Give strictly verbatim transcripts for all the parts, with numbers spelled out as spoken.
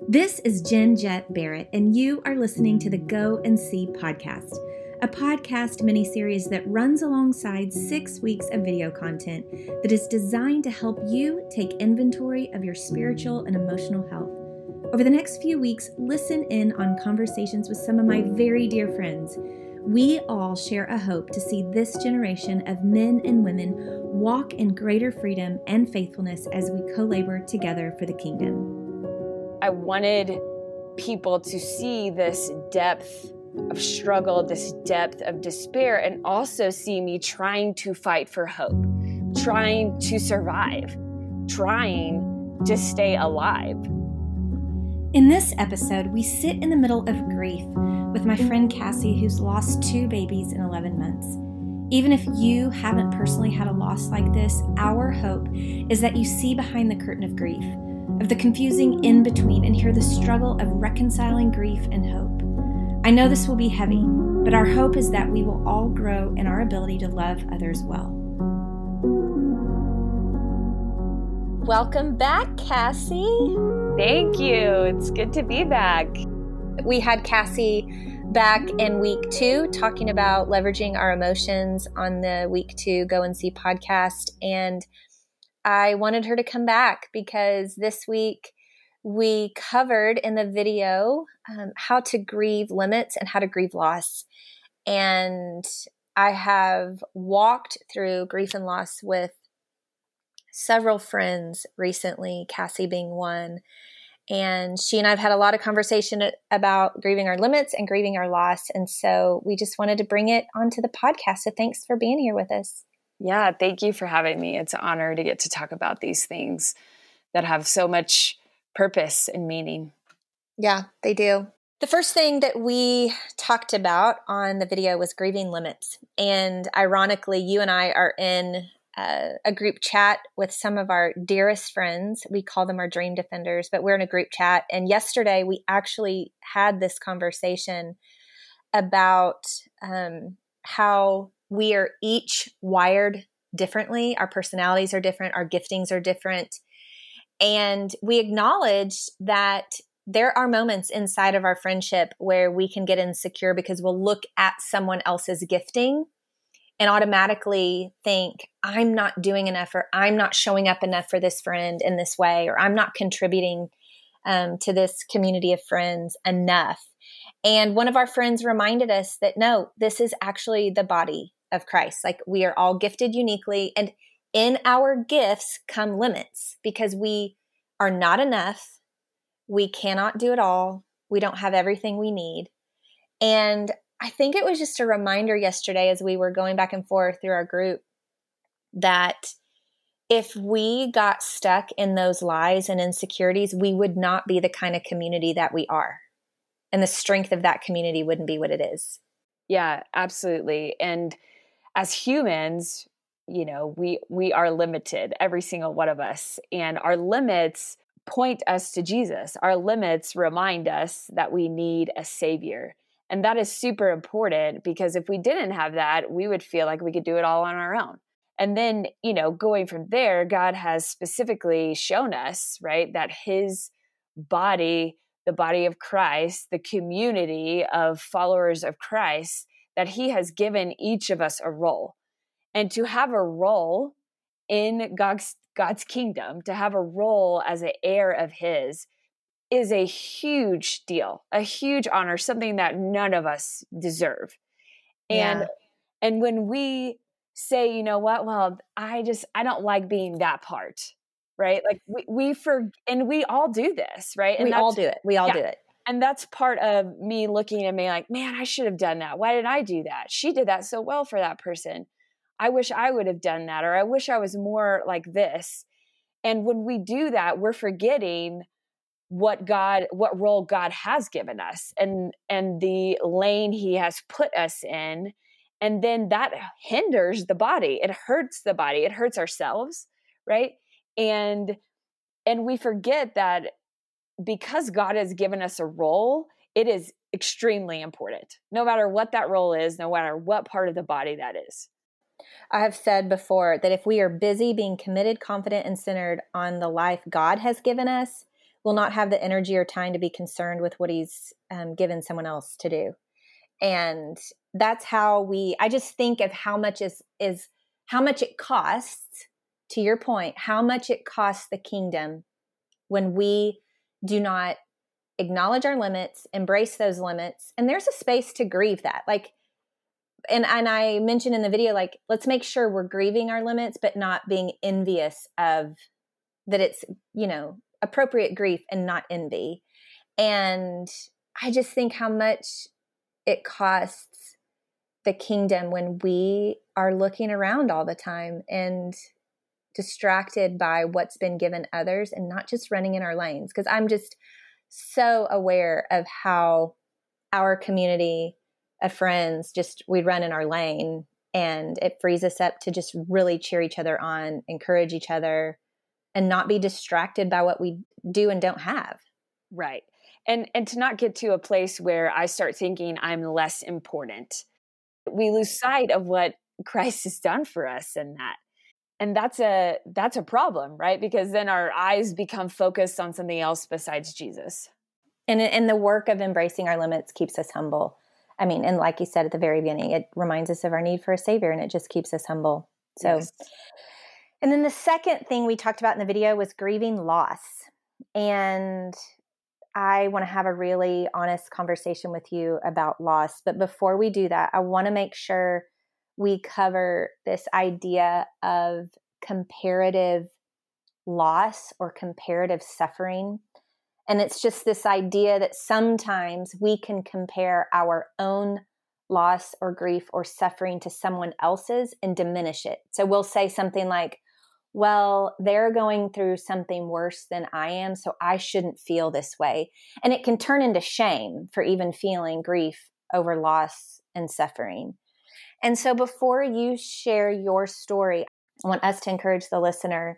This is Jen Jett Barrett, and you are listening to the Go and See podcast, a podcast miniseries that runs alongside six weeks of video content that is designed to help you take inventory of your spiritual and emotional health. Over the next few weeks, listen in on conversations with some of my very dear friends. We all share a hope to see this generation of men and women walk in greater freedom and faithfulness as we co-labor together for the kingdom. I wanted people to see this depth of struggle, this depth of despair, and also see me trying to fight for hope, trying to survive, trying to stay alive. In this episode, we sit in the middle of grief with my friend Cassie, who's lost two babies in eleven months. Even if you haven't personally had a loss like this, our hope is that you see behind the curtain of grief, of the confusing in-between, and hear the struggle of reconciling grief and hope. I know this will be heavy, but our hope is that we will all grow in our ability to love others well. Welcome back, Cassie. Thank you. It's good to be back. We had Cassie back in week two talking about leveraging our emotions on the week two Go and See podcast. And I wanted her to come back because this week we covered in the video um, how to grieve limits and how to grieve loss. And I have walked through grief and loss with several friends recently, Cassie being one. And she and I have had a lot of conversation about grieving our limits and grieving our loss. And so we just wanted to bring it onto the podcast. So thanks for being here with us. Yeah, thank you for having me. It's an honor to get to talk about these things that have so much purpose and meaning. Yeah, they do. The first thing that we talked about on the video was grieving limits. And ironically, you and I are in uh, a group chat with some of our dearest friends. We call them our dream defenders, but we're in a group chat. And yesterday we actually had this conversation about um, how we are each wired differently. Our personalities are different. Our giftings are different. And we acknowledge that there are moments inside of our friendship where we can get insecure because we'll look at someone else's gifting and automatically think, I'm not doing enough, or I'm not showing up enough for this friend in this way, or I'm not contributing um, to this community of friends enough. And one of our friends reminded us that, no, this is actually the body of Christ. Like, we are all gifted uniquely, and in our gifts come limits because we are not enough. We cannot do it all. We don't have everything we need. And I think it was just a reminder yesterday as we were going back and forth through our group that if we got stuck in those lies and insecurities, we would not be the kind of community that we are. And the strength of that community wouldn't be what it is. Yeah, absolutely. And as humans, you know, we we are limited, every single one of us. And our limits point us to Jesus. Our limits remind us that we need a savior. And that is super important because if we didn't have that, we would feel like we could do it all on our own. And then, you know, going from there, God has specifically shown us, right, that his body, the body of Christ, the community of followers of Christ, that he has given each of us a role. And to have a role in God's, God's kingdom, to have a role as an heir of his, is a huge deal, a huge honor, something that none of us deserve. And Yeah. and when we say, you know what, well, I just, I don't like being that part, right? Like we, we for, and we all do this, right? And We all do it. We all yeah. do it. And that's part of me looking at me like, man, I should have done that. Why did I do that? She did that so well for that person. I wish I would have done that, or I wish I was more like this. And when we do that, we're forgetting what God, what role God has given us and, and the lane he has put us in. And then that hinders the body. It hurts the body. It hurts ourselves. Right. And, and we forget that because God has given us a role, it is extremely important, no matter what that role is, no matter what part of the body that is. I have said before that if we are busy being committed, confident, and centered on the life God has given us, will not have the energy or time to be concerned with what he's um, given someone else to do. And that's how we, I just think of how much is, is how much it costs, to your point, how much it costs the kingdom when we do not acknowledge our limits, embrace those limits. And there's a space to grieve that. Like, and, and I mentioned in the video, like, let's make sure we're grieving our limits, but not being envious of that it's, you know, appropriate grief and not envy. And I just think how much it costs the kingdom when we are looking around all the time and distracted by what's been given others and not just running in our lanes. Because I'm just so aware of how our community of friends, just we run in our lane, and it frees us up to just really cheer each other on, encourage each other, and not be distracted by what we do and don't have. Right. And and to not get to a place where I start thinking I'm less important. We lose sight of what Christ has done for us in that. And that's a that's a problem, right? Because then our eyes become focused on something else besides Jesus. And and the work of embracing our limits keeps us humble. I mean, and like you said at the very beginning, it reminds us of our need for a savior, and it just keeps us humble. So, yes. And then the second thing we talked about in the video was grieving loss. And I want to have a really honest conversation with you about loss. But before we do that, I want to make sure we cover this idea of comparative loss or comparative suffering. And it's just this idea that sometimes we can compare our own loss or grief or suffering to someone else's and diminish it. So we'll say something like, well, they're going through something worse than I am, so I shouldn't feel this way. And it can turn into shame for even feeling grief over loss and suffering. And so before you share your story, I want us to encourage the listener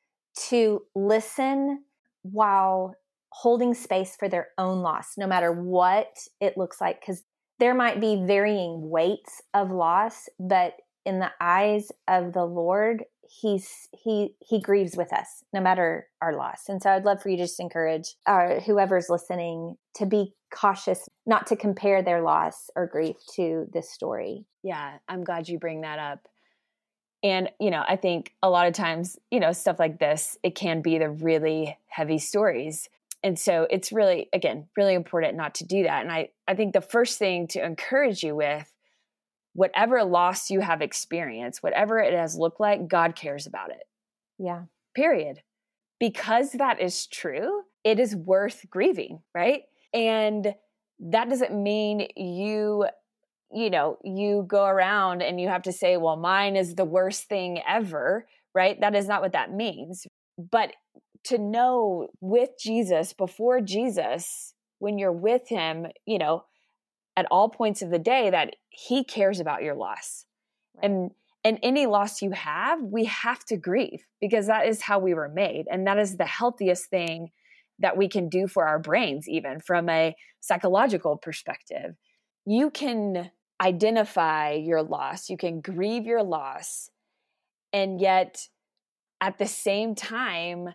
to listen while holding space for their own loss, no matter what it looks like, because there might be varying weights of loss, but in the eyes of the Lord, he's he he grieves with us no matter our loss. And so I'd love for you to just encourage uh, whoever's listening to be cautious, not to compare their loss or grief to this story. Yeah, I'm glad you bring that up. And, you know, I think a lot of times, you know, stuff like this, it can be the really heavy stories. And so it's really, again, really important not to do that. And I, I think the first thing to encourage you with, whatever loss you have experienced, whatever it has looked like, God cares about it. Yeah. Period. Because that is true, it is worth grieving, right? And that doesn't mean you, you know, you go around and you have to say, well, mine is the worst thing ever, right? That is not what that means. But to know with Jesus, before Jesus, when you're with him, you know, at all points of the day, that he cares about your loss. Right. And and any loss you have, we have to grieve, because that is how we were made. And that is the healthiest thing that we can do for our brains, even from a psychological perspective. You can identify your loss, you can grieve your loss, and yet at the same time,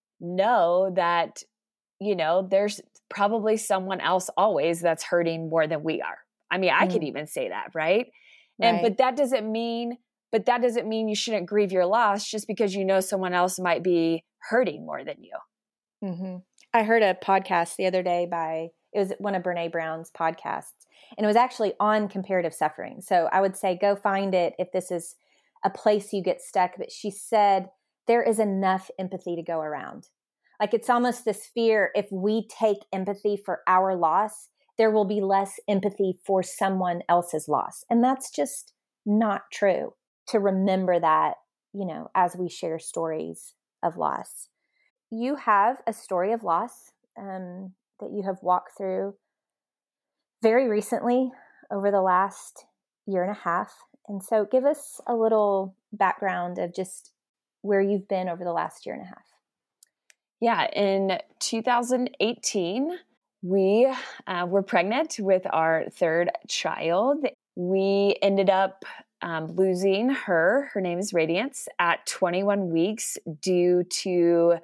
know that, you know, there's probably someone else always that's hurting more than we are. I mean, I mm. could even say that, right? right? And, but that doesn't mean, but that doesn't mean you shouldn't grieve your loss just because you know someone else might be hurting more than you. Mm-hmm. I heard a podcast the other day by, it was one of Brene Brown's podcasts, and it was actually on comparative suffering. So I would say, go find it if this is a place you get stuck. But she said, there is enough empathy to go around. Like, it's almost this fear, if we take empathy for our loss, there will be less empathy for someone else's loss. And that's just not true. To remember that, you know, as we share stories of loss. You have a story of loss um, that you have walked through very recently over the last year and a half. And so give us a little background of just where you've been over the last year and a half. Yeah, in two thousand eighteen, we uh, were pregnant with our third child. We ended up um, losing her, her name is Radiance, at twenty-one weeks due to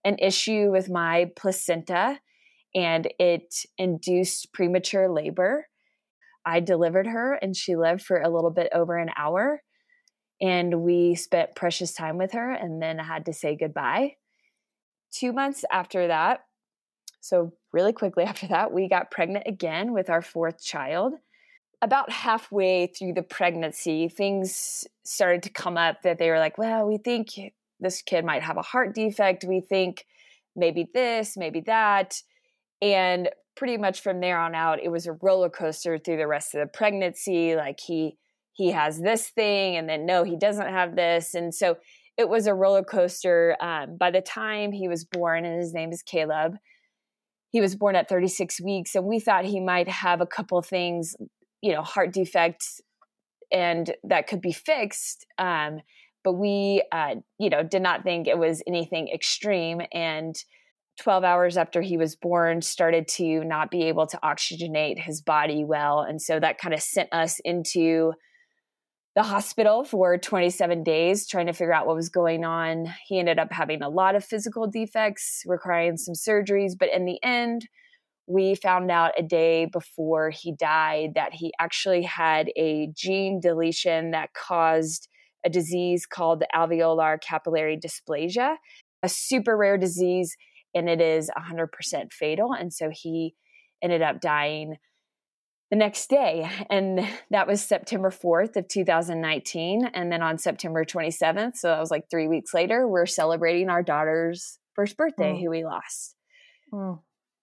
an issue with my placenta, and it induced premature labor. I delivered her, and she lived for a little bit over an hour. And we spent precious time with her, and then I had to say goodbye. Two months after that, so really quickly after that, we got pregnant again with our fourth child. About halfway through the pregnancy, things started to come up that they were like, well, we think this kid might have a heart defect. We think maybe this, maybe that. And pretty much from there on out, it was a roller coaster through the rest of the pregnancy. Like he, he has this thing, and then no, he doesn't have this. And so it was a roller coaster. Um, by the time he was born, and his name is Caleb, he was born at thirty-six weeks, and we thought he might have a couple things, you know, heart defects, and that could be fixed. Um, but we, uh, you know, did not think it was anything extreme. And twelve hours after he was born, started to not be able to oxygenate his body well. And so that kind of sent us into the hospital for twenty-seven days, trying to figure out what was going on. He ended up having a lot of physical defects, requiring some surgeries. But in the end, we found out a day before he died that he actually had a gene deletion that caused a disease called the alveolar capillary dysplasia, a super rare disease, and it is one hundred percent fatal. And so he ended up dying the next day. And that was September fourth of two thousand nineteen. And then on September twenty-seventh, so that was like three weeks later, we're celebrating our daughter's first birthday, mm. who we lost. Mm.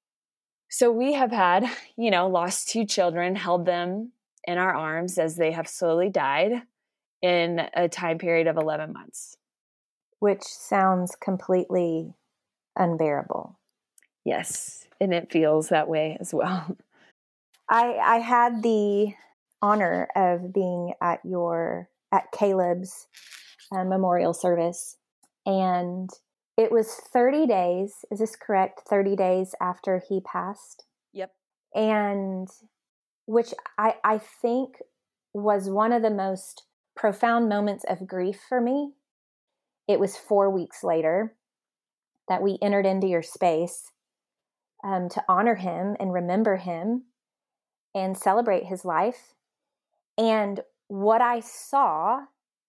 So we have had, you know, lost two children, held them in our arms as they have slowly died in a time period of eleven months. Which sounds completely unbearable. Yes, and it feels that way as well. I, I had the honor of being at your, at Caleb's uh, memorial service, and it was thirty days. Is this correct? thirty days after he passed? Yep. And which I, I think was one of the most profound moments of grief for me. It was four weeks later that we entered into your space um, to honor him and remember him and celebrate his life. And what I saw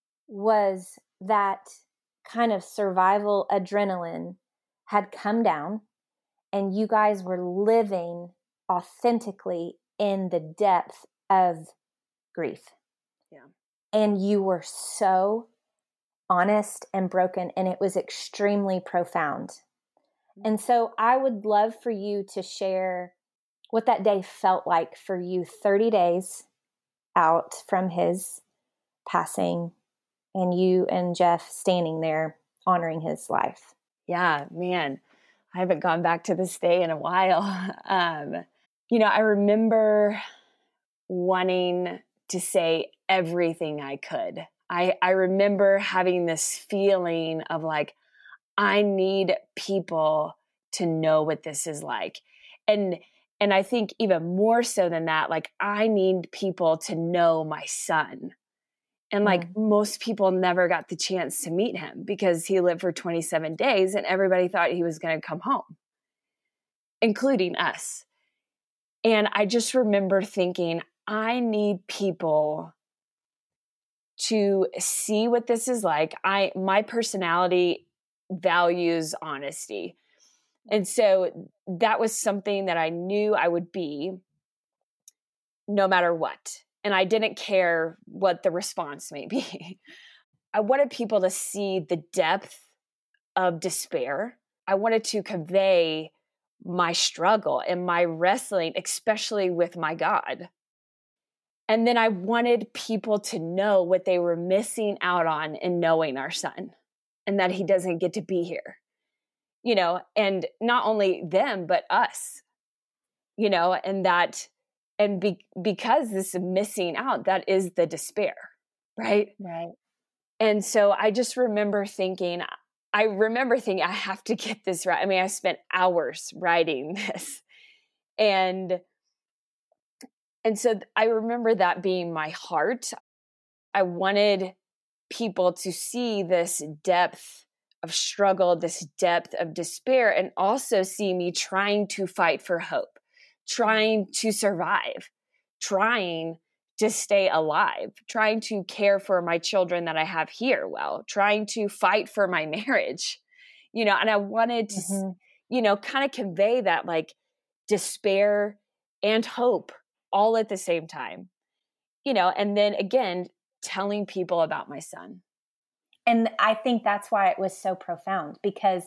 was that kind of survival adrenaline had come down, and you guys were living authentically in the depth of grief. Yeah. And you were so honest and broken, and it was extremely profound. And so I would love for you to share what that day felt like for you, thirty days out from his passing, and you and Jeff standing there honoring his life. Yeah, man, I haven't gone back to this day in a while. Um, you know, I remember wanting to say everything I could. I, I remember having this feeling of like, I need people to know what this is like. And And I think even more so than that, like I need people to know my son. And like mm. most people never got the chance to meet him because he lived for twenty-seven days and everybody thought he was going to come home, including us. And I just remember thinking, I need people to see what this is like. I, my personality values honesty. And so that was something that I knew I would be no matter what. And I didn't care what the response may be. I wanted people to see the depth of despair. I wanted to convey my struggle and my wrestling, especially with my God. And then I wanted people to know what they were missing out on in knowing our son and that he doesn't get to be here. You know, and not only them, but us, you know, and that, and be, because this missing out, that is the despair, right? Right. And so I just remember thinking, I remember thinking, I have to get this right. I mean, I spent hours writing this. And, and so I remember that being my heart. I wanted people to see this depth of struggle, this depth of despair, and also see me trying to fight for hope, trying to survive, trying to stay alive, trying to care for my children that I have here well, trying to fight for my marriage, you know, and I wanted to, mm-hmm. you know, kind of convey that like despair and hope all at the same time, you know, and then again, telling people about my son. And I think that's why it was so profound, because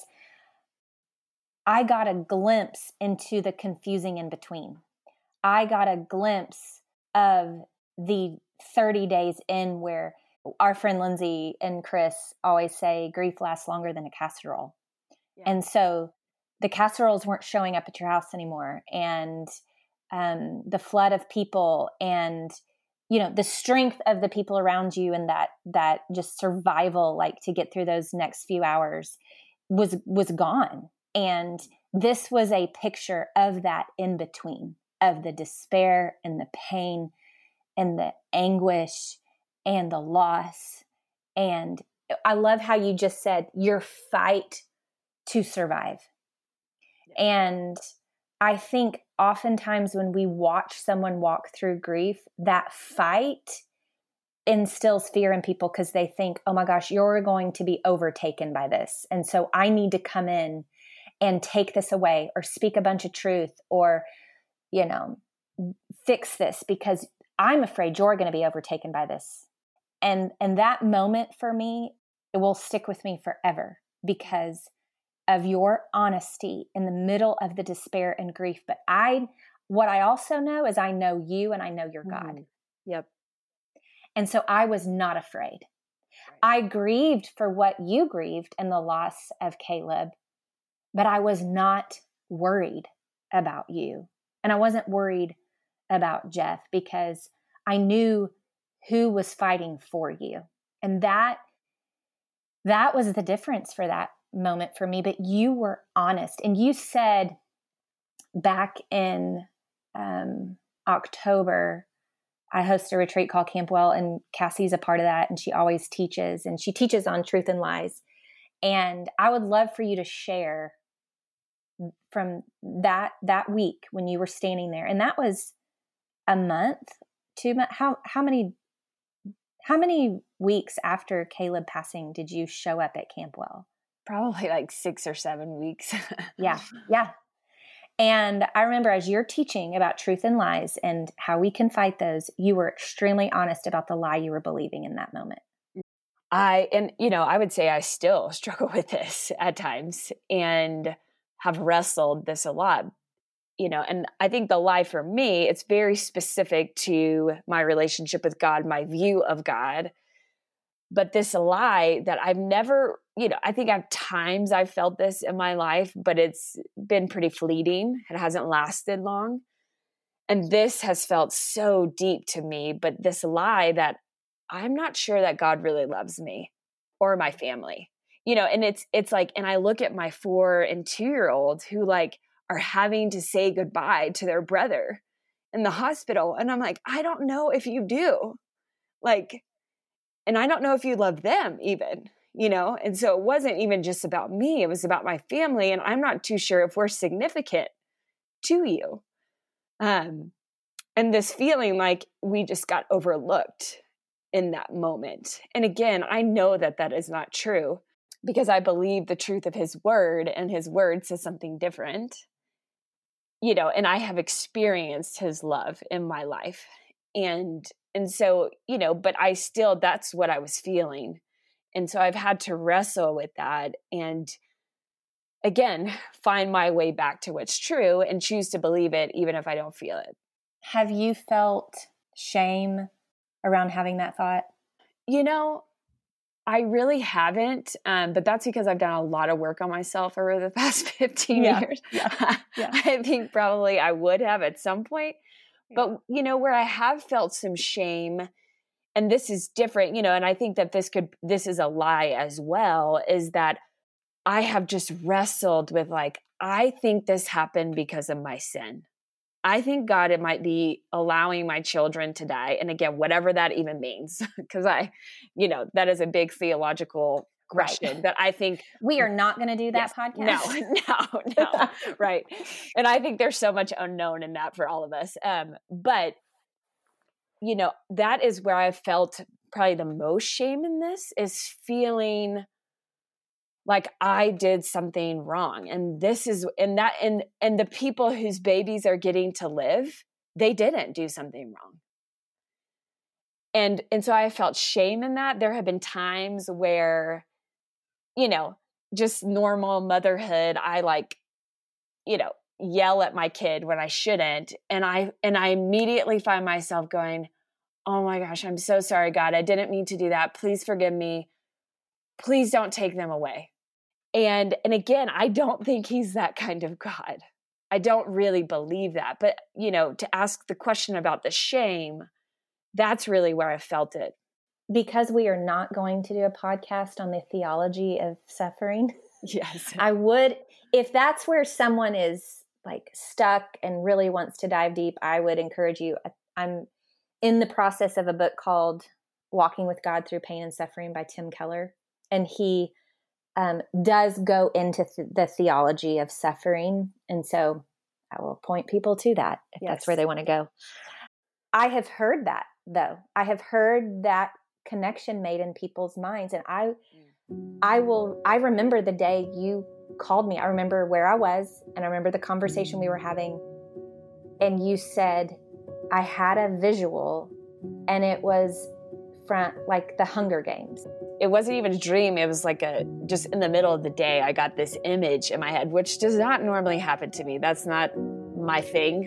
I got a glimpse into the confusing in between. I got a glimpse of the thirty days in where our friend Lindsay and Chris always say grief lasts longer than a casserole. Yeah. And so the casseroles weren't showing up at your house anymore. And um, the flood of people and, you know, the strength of the people around you and that, that just survival, like to get through those next few hours was, was gone. And this was a picture of that in between, of the despair and the pain and the anguish and the loss. And I love how you just said your fight to survive. Yeah. And I think oftentimes when we watch someone walk through grief, that fight instills fear in people because they think, oh my gosh, you're going to be overtaken by this. And so I need to come in and take this away or speak a bunch of truth or, you know, fix this because I'm afraid you're going to be overtaken by this. And, and that moment for me, it will stick with me forever because of your honesty in the middle of the despair and grief. But I, what I also know is I know you and I know your God. Mm. Yep. And so I was not afraid. Right. I grieved for what you grieved in the loss of Caleb, but I was not worried about you. And I wasn't worried about Jeff because I knew who was fighting for you. And that, that was the difference for that moment for me. But you were honest. And you said back in um, October, I host a retreat called Camp Well, and Cassie's a part of that. And she always teaches, and she teaches on truth and lies. And I would love for you to share from that, that week when you were standing there. And that was a month, two months. How, how many, how many weeks after Caleb passing did you show up at Camp Well? Probably like six or seven weeks. Yeah. Yeah. And I remember as you're teaching about truth and lies and how we can fight those, you were extremely honest about the lie you were believing in that moment. I, and you know, I would say I still struggle with this at times and have wrestled this a lot, you know, and I think the lie for me, it's very specific to my relationship with God, my view of God. But this lie that I've never, you know, I think at times I've felt this in my life, but it's been pretty fleeting. It hasn't lasted long. And this has felt so deep to me, but this lie that I'm not sure that God really loves me or my family, you know, and it's, it's like, and I look at my four and two-year-olds who like are having to say goodbye to their brother in the hospital. And I'm like, I don't know if you do. Like, and I don't know if you love them even, you know? And so it wasn't even just about me. It was about my family. And I'm not too sure if we're significant to you. Um, and this feeling like we just got overlooked in that moment. And again, I know that that is not true because I believe the truth of his word, and his word says something different, you know, and I have experienced his love in my life. And And so, you know, but I still, that's what I was feeling. And so I've had to wrestle with that and again, find my way back to what's true and choose to believe it, even if I don't feel it. Have you felt shame around having that thought? You know, I really haven't, um, but that's because I've done a lot of work on myself over the past fifteen yeah, years. Yeah, yeah. I think probably I would have at some point. But, you know, where I have felt some shame, and this is different, you know, and I think that this could, this is a lie as well, is that I have just wrestled with like, I think this happened because of my sin. I think God, it might be allowing my children to die. And again, whatever that even means, because I, you know, that is a big theological question right. that I think we are not going to do that yes, podcast. No, no, no. Right. And I think there's so much unknown in that for all of us. Um, but you know, that is where I felt probably the most shame in this, is feeling like I did something wrong. And this is, and that, and, and the people whose babies are getting to live, they didn't do something wrong. And, and so I felt shame in that. There have been times where, you know, just normal motherhood, I like, you know, yell at my kid when I shouldn't. And I, and I immediately find myself going, oh my gosh, I'm so sorry, God. I didn't mean to do that. Please forgive me. Please don't take them away. And, and again, I don't think he's that kind of God. I don't really believe that. But, you know, to ask the question about the shame, that's really where I felt it. Because we are not going to do a podcast on the theology of suffering. Yes. I would, if that's where someone is like stuck and really wants to dive deep, I would encourage you. I'm in the process of a book called Walking with God Through Pain and Suffering by Tim Keller. And he um, does go into th- the theology of suffering. And so I will point people to that if yes. that's where they want to go. I have heard that though. I have heard that connection made in people's minds. And I, I will, I remember the day you called me. I remember where I was, and I remember the conversation we were having. And you said, I had a visual, and it was from like the Hunger Games. It wasn't even a dream. It was like a, just in the middle of the day, I got this image in my head, which does not normally happen to me. That's not my thing.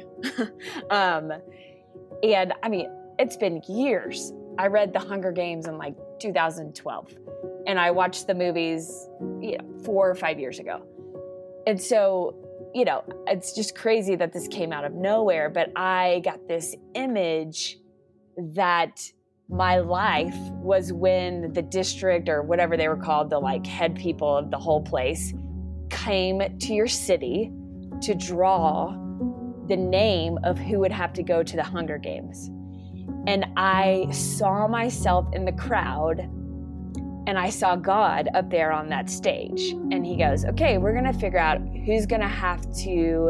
um, and I mean, it's been years. I read The Hunger Games in like two thousand twelve, and I watched the movies, you know, four or five years ago. And so, you know, it's just crazy that this came out of nowhere, but I got this image that my life was when the district, or whatever they were called, the like head people of the whole place, came to your city to draw the name of who would have to go to the Hunger Games. And I saw myself in the crowd, and I saw God up there on that stage. And he goes, okay, we're going to figure out who's going to have to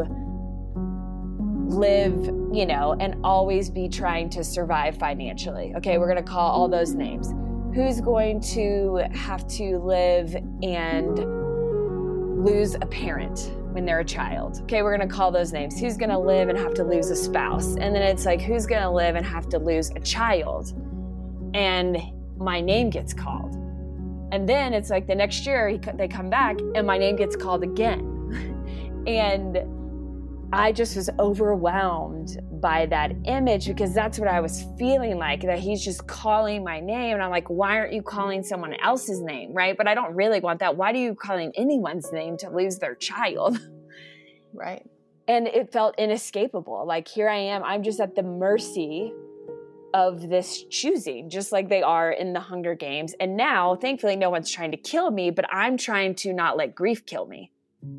live, you know, and always be trying to survive financially. Okay, we're going to call all those names. Who's going to have to live and lose a parent when they're a child? Okay, we're going to call those names. Who's going to live and have to lose a spouse? And then it's like, who's going to live and have to lose a child? And my name gets called. And then it's like the next year he, they come back and my name gets called again. And I just was overwhelmed by that image, because that's what I was feeling like, that he's just calling my name. And I'm like, why aren't you calling someone else's name, right? But I don't really want that. Why do you calling anyone's name to lose their child? Right. And it felt inescapable. Like, here I am. I'm just at the mercy of this choosing, just like they are in the Hunger Games. And now, thankfully, no one's trying to kill me, but I'm trying to not let grief kill me.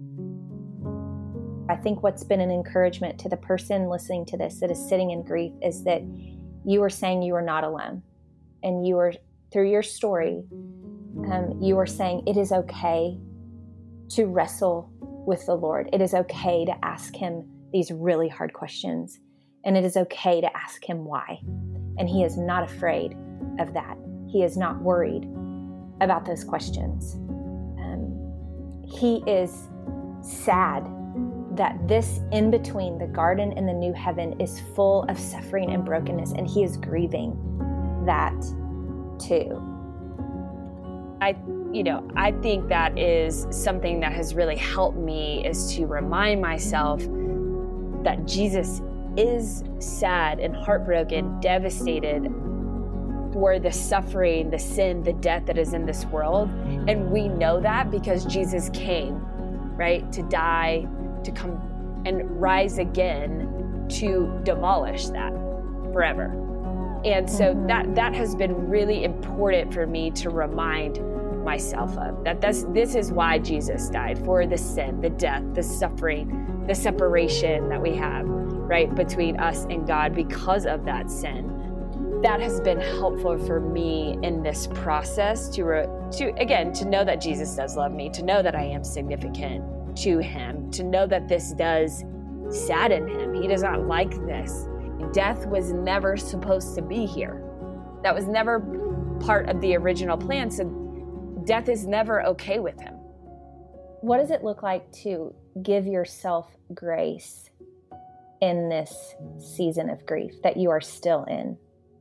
I think what's been an encouragement to the person listening to this that is sitting in grief is that you are saying you are not alone. And you are, through your story, um, you are saying it is okay to wrestle with the Lord. It is okay to ask him these really hard questions. And it is okay to ask him why. And he is not afraid of that. He is not worried about those questions. Um, he is sad that this in between the garden and the new heaven is full of suffering and brokenness, and he is grieving that too. I, you know, I think that is something that has really helped me, is to remind myself that Jesus is sad and heartbroken, devastated for the suffering, the sin, the death that is in this world. And we know that because Jesus came, right, to die, to come and rise again to demolish that forever. And so mm-hmm. that that has been really important for me to remind myself of, that this, this is why Jesus died, for the sin, the death, the suffering, the separation that we have, right, between us and God because of that sin. that has been helpful for me in this process to, re- to again, to know that Jesus does love me, to know that I am significant to him, to know that this does sadden him. He does not like this. Death was never supposed to be here. That was never part of the original plan. So death is never okay with him. What does it look like to give yourself grace in this season of grief that you are still in?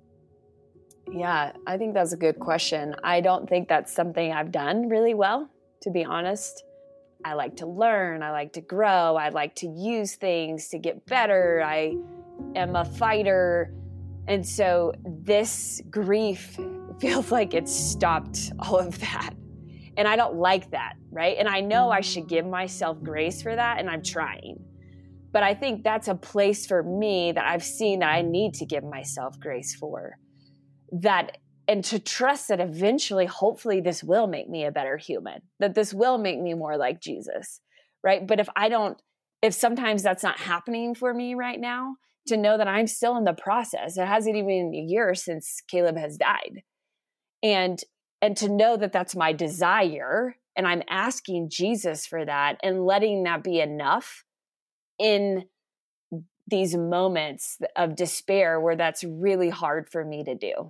Yeah, I think that's a good question. I don't think that's something I've done really well, to be honest. I like to learn. I like to grow. I like to use things to get better. I am a fighter. And so this grief feels like it's stopped all of that. And I don't like that, right? And I know I should give myself grace for that, and I'm trying. But I think that's a place for me that I've seen that I need to give myself grace for. That, and to trust that eventually, hopefully, this will make me a better human, that this will make me more like Jesus, right? But if I don't, if sometimes that's not happening for me right now, to know that I'm still in the process. It hasn't even been a year since Caleb has died. And, and to know that that's my desire, and I'm asking Jesus for that and letting that be enough in these moments of despair where that's really hard for me to do.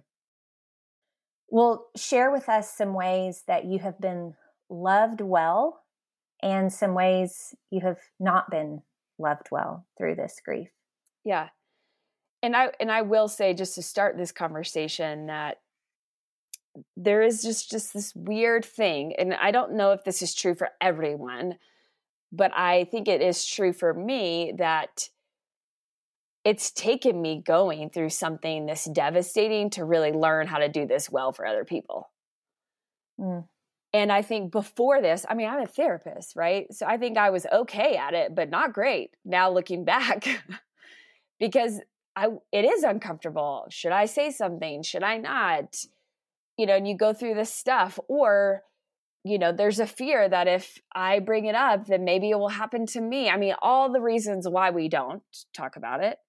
Well, share with us some ways that you have been loved well and some ways you have not been loved well through this grief. Yeah. And I and I will say, just to start this conversation, that there is just, just this weird thing, and I don't know if this is true for everyone, but I think it is true for me, that it's taken me going through something this devastating to really learn how to do this well for other people. Mm. And I think before this, I mean, I'm a therapist, right? So I think I was okay at it, but not great now looking back, because I, it is uncomfortable. Should I say something? Should I not? You know, and you go through this stuff, or, you know, there's a fear that if I bring it up, then maybe it will happen to me. I mean, all the reasons why we don't talk about it.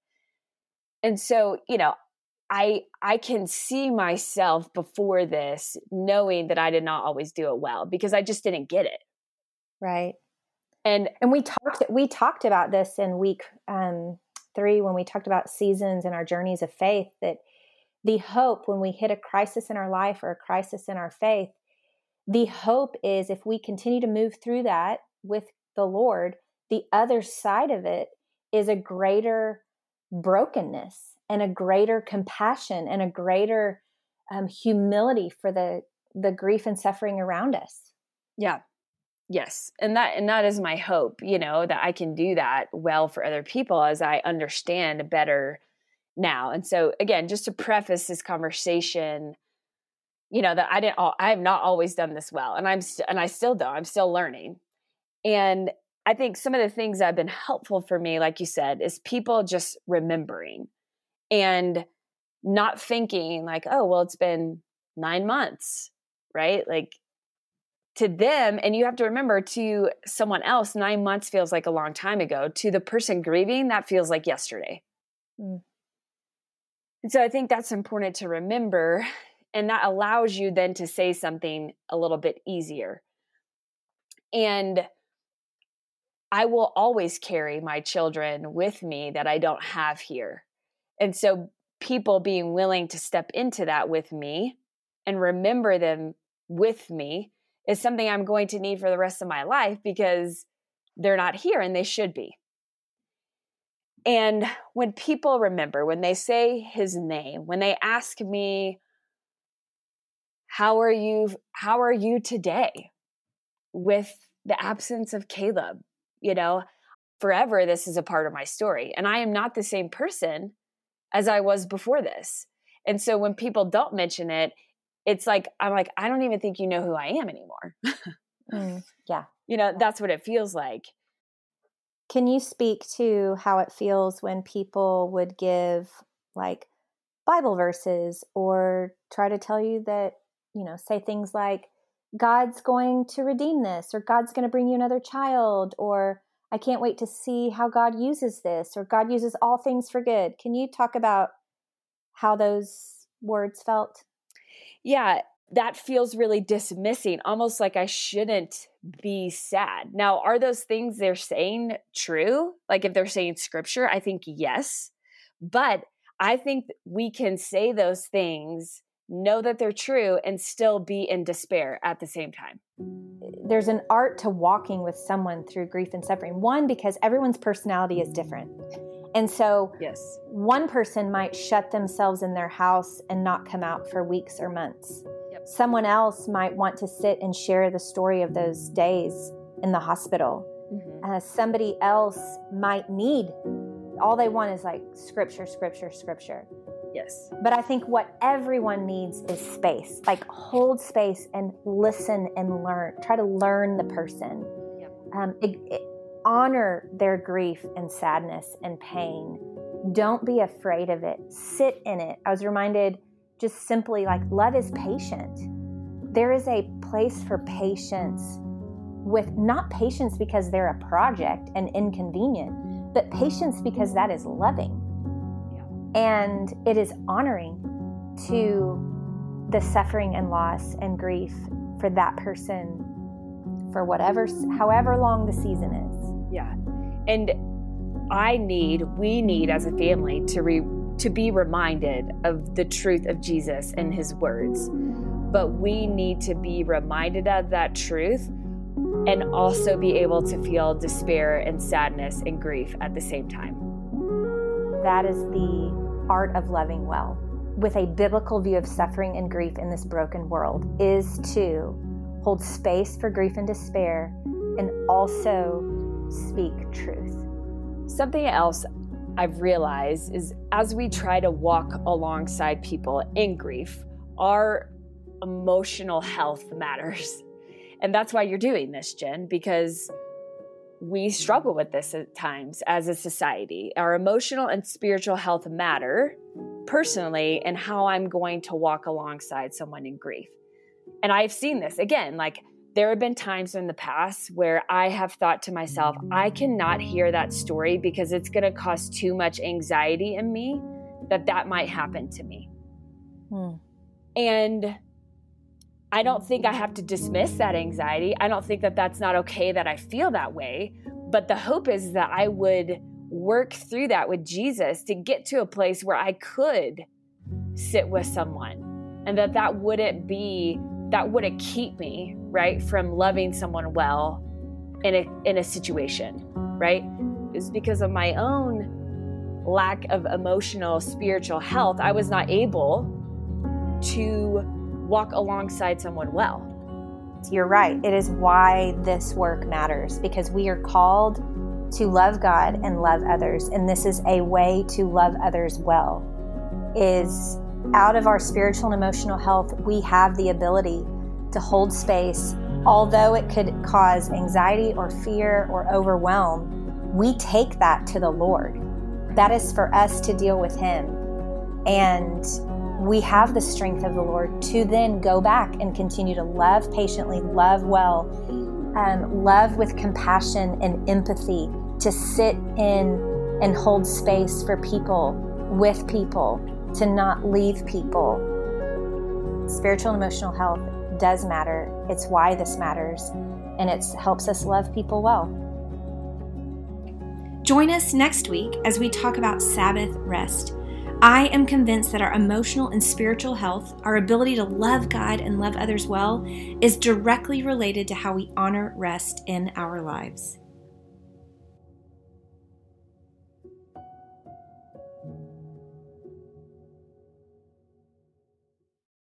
And so, you know, I I can see myself before this knowing that I did not always do it well because I just didn't get it. Right. And and we talked we talked about this in week um, three when we talked about seasons and our journeys of faith, that the hope when we hit a crisis in our life or a crisis in our faith, the hope is if we continue to move through that with the Lord, the other side of it is a greater brokenness and a greater compassion and a greater um, humility for the the grief and suffering around us. Yeah. Yes. And that and that is my hope, you know, that I can do that well for other people as I understand better now. And so again, just to preface this conversation, you know, that I didn't all, I have not always done this well, and I'm st- and I still don't. I'm still learning. And I think some of the things that have been helpful for me, like you said, is people just remembering and not thinking like, oh, well, it's been nine months, right? Like to them, and you have to remember, to someone else, nine months feels like a long time ago. To the person grieving, that feels like yesterday. Mm. And so I think that's important to remember, and that allows you then to say something a little bit easier. And I will always carry my children with me that I don't have here. And so people being willing to step into that with me and remember them with me is something I'm going to need for the rest of my life, because they're not here and they should be. And when people remember, when they say his name, when they ask me, how are you, how are you today with the absence of Caleb? You know, forever, this is a part of my story. And I am not the same person as I was before this. And so when people don't mention it, it's like, I'm like, I don't even think you know who I am anymore. mm, yeah. You know, that's what it feels like. Can you speak to how it feels when people would give like Bible verses or try to tell you that, you know, say things like, God's going to redeem this, or God's going to bring you another child, or I can't wait to see how God uses this, or God uses all things for good. Can you talk about how those words felt? Yeah, that feels really dismissing, almost like I shouldn't be sad. Now, are those things they're saying true? Like if they're saying scripture, I think yes. But I think we can say those things, know that they're true, and still be in despair at the same time. There's an art to walking with someone through grief and suffering. One, because everyone's personality is different. And so yes, one person might shut themselves in their house and not come out for weeks or months. Yep. Someone else might want to sit and share the story of those days in the hospital. Mm-hmm. Uh, somebody else might need, all they want is like scripture, scripture, scripture. Yes. But I think what everyone needs is space. Like hold space and listen and learn. Try to learn the person. Yep. Um, it, it, honor their grief and sadness and pain. Don't be afraid of it. Sit in it. I was reminded just simply like love is patient. There is a place for patience with not patience because they're a project and inconvenient, but patience because that is loving. And it is honoring to the suffering and loss and grief for that person for whatever, however long the season is. Yeah. And I need, we need as a family to re, to be reminded of the truth of Jesus and his words. But we need to be reminded of that truth and also be able to feel despair and sadness and grief at the same time. That is the art of loving well, with a biblical view of suffering and grief in this broken world, is to hold space for grief and despair and also speak truth. Something else I've realized is as we try to walk alongside people in grief, our emotional health matters. And that's why you're doing this, Jen, because we struggle with this at times as a society. Our emotional and spiritual health matter personally and how I'm going to walk alongside someone in grief. And I've seen this again, like there have been times in the past where I have thought to myself, I cannot hear that story because it's going to cause too much anxiety in me that that might happen to me. Hmm. And I don't think I have to dismiss that anxiety. I don't think that that's not okay that I feel that way. But the hope is that I would work through that with Jesus to get to a place where I could sit with someone and that that wouldn't be, that wouldn't keep me, right, from loving someone well in a, in a situation, right? It's because of my own lack of emotional, spiritual health. I was not able to walk alongside someone well. You're right. It is why this work matters, because we are called to love God and love others. And this is a way to love others well. Is out of our spiritual and emotional health, we have the ability to hold space. Although it could cause anxiety or fear or overwhelm, we take that to the Lord. That is for us to deal with him. And we have the strength of the Lord to then go back and continue to love patiently, love well, um, love with compassion and empathy, to sit in and hold space for people, with people, to not leave people. Spiritual and emotional health does matter. It's why this matters, and it helps us love people well. Join us next week as we talk about Sabbath rest. I am convinced that our emotional and spiritual health, our ability to love God and love others well, is directly related to how we honor rest in our lives.